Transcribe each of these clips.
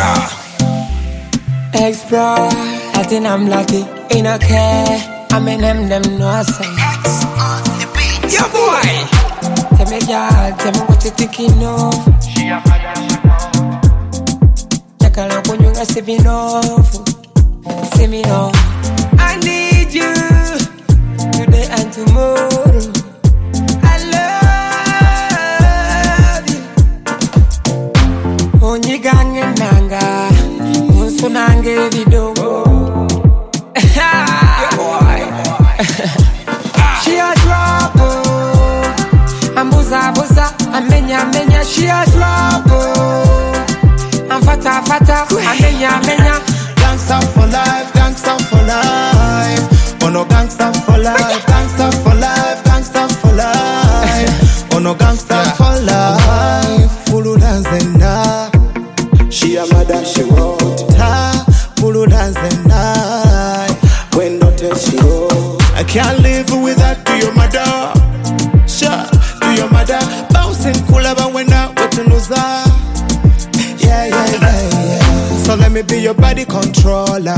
Explore, I think I'm lucky. Ain't no care. I mean them no I say. Yo boy. Tell me y'all, tell me what you thinking of. She a badass. Check out like when you are sipping off. See me now. I need you today and tomorrow. I love you. Only gange nanga, unsunange vidogo. She a trouble. Ambuza buza, amenya. She a trouble. I'm fata, amenya. Gangsta for life, gangsta for life. Oh no, gangsta for life, gangsta for life, gangsta for life. Oh no, gangsta for life. Fulu danzenda, she a mother, she wrote it. Fulu danzenda, when not she wrote. I can't live without your mother. Sure, to your mother. Bouncing cooler, but when I want to lose her. Yeah. So let me be your body controller.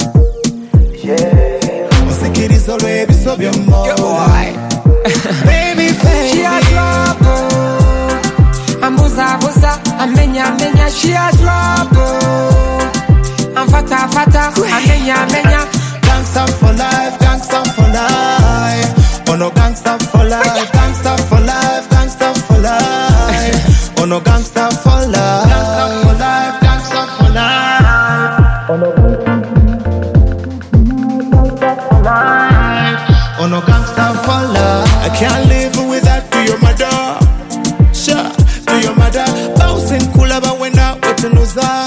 Yeah. Osekiri already so your mother. Baby. She a trouble. Ambuza, amenya. She a trouble. I'm fata, amenya. Gangsta for life, gangsta for life. Oh no, gangsta for life, gangsta for life, gangsta for life. Oh no, gangsta for life, gangsta for life, gangsta for life. Oh no, oh no, gangsta for life. I can't live without your mother. Sure, to your mother. Bouncing cooler, but when I want to lose her.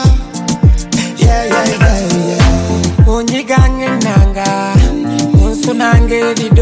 Yeah. Only gange nanga, unsunange